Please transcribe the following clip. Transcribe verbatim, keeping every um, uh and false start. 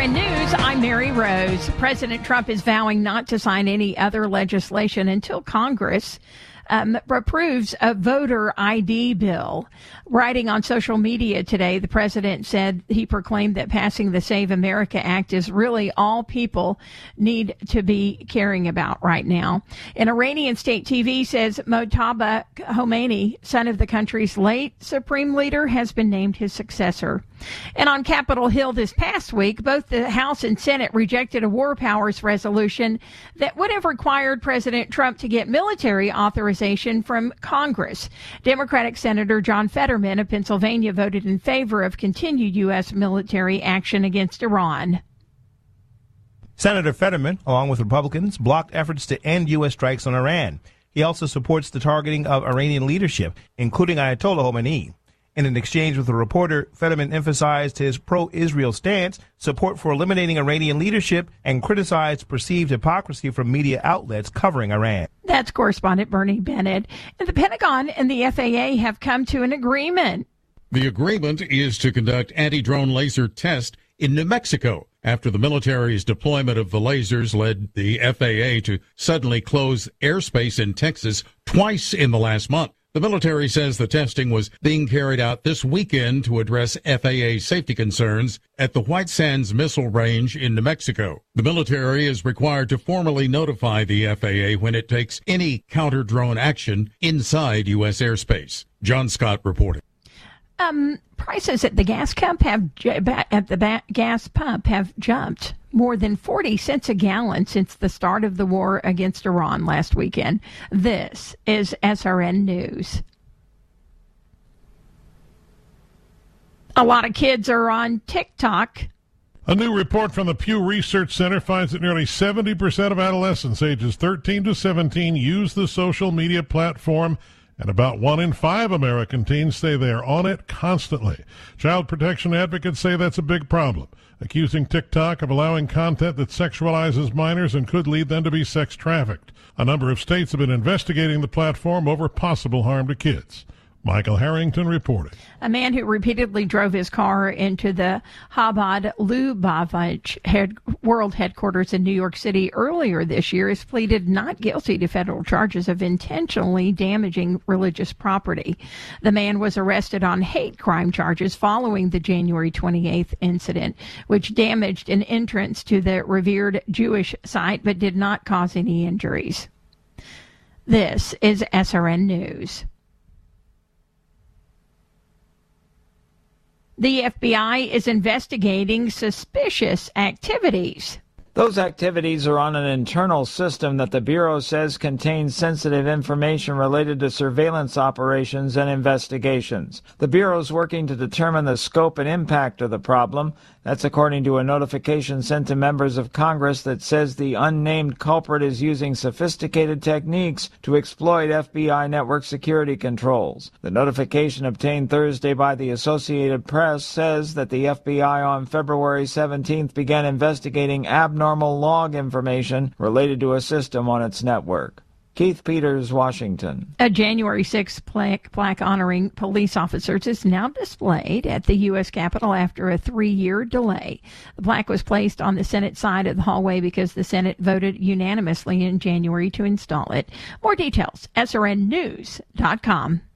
N News, I'm Mary Rose. President Trump is vowing not to sign any other legislation until Congress um, approves a voter I D bill. Writing on social media today, the president said he proclaimed that passing the Save America Act is really all people need to be caring about right now. And Iranian state T V says Mojtaba Khomeini, son of the country's late supreme leader, has been named his successor. And on Capitol Hill this past week, both the House and Senate rejected a war powers resolution that would have required President Trump to get military authorization from Congress. Democratic Senator John Fetterman of Pennsylvania voted in favor of continued U S military action against Iran. Senator Fetterman, along with Republicans, blocked efforts to end U S strikes on Iran. He also supports the targeting of Iranian leadership, including Ayatollah Khomeini. In an exchange with a reporter, Fetterman emphasized his pro-Israel stance, support for eliminating Iranian leadership, and criticized perceived hypocrisy from media outlets covering Iran. That's correspondent Bernie Bennett. And the Pentagon and the F A A have come to an agreement. The agreement is to conduct anti-drone laser tests in New Mexico after the military's deployment of the lasers led the F A A to suddenly close airspace in Texas twice in the last month. The military says the testing was being carried out this weekend to address F A A safety concerns at the White Sands Missile Range in New Mexico. The military is required to formally notify the F A A when it takes any counter-drone action inside U S airspace. John Scott reporting. Um, prices at the gas pump have at the ba- gas pump have jumped more than forty cents a gallon since the start of the war against Iran last weekend. This is S R N News. A lot of kids are on TikTok. A new report from the Pew Research Center finds that nearly seventy percent of adolescents ages thirteen to seventeen use the social media platform, and about one in five American teens say they are on it constantly. Child protection advocates say that's a big problem, accusing TikTok of allowing content that sexualizes minors and could lead them to be sex trafficked. A number of states have been investigating the platform over possible harm to kids. Michael Harrington reporting. A man who repeatedly drove his car into the Chabad Lubavitch head, world headquarters in New York City earlier this year has pleaded not guilty to federal charges of intentionally damaging religious property. The man was arrested on hate crime charges following the January twenty-eighth incident, which damaged an entrance to the revered Jewish site but did not cause any injuries. This is S R N News. The F B I is investigating suspicious activities. Those activities are on an internal system that the Bureau says contains sensitive information related to surveillance operations and investigations. The Bureau is working to determine the scope and impact of the problem. That's according to a notification sent to members of Congress that says the unnamed culprit is using sophisticated techniques to exploit F B I network security controls. The notification obtained Thursday by the Associated Press says that the F B I on February seventeenth began investigating abnormal log information related to a system on its network. Keith Peters, Washington. A January sixth plaque, plaque honoring police officers is now displayed at the U S Capitol after a three-year delay. The plaque was placed on the Senate side of the hallway because the Senate voted unanimously in January to install it. More details, S R N news dot com.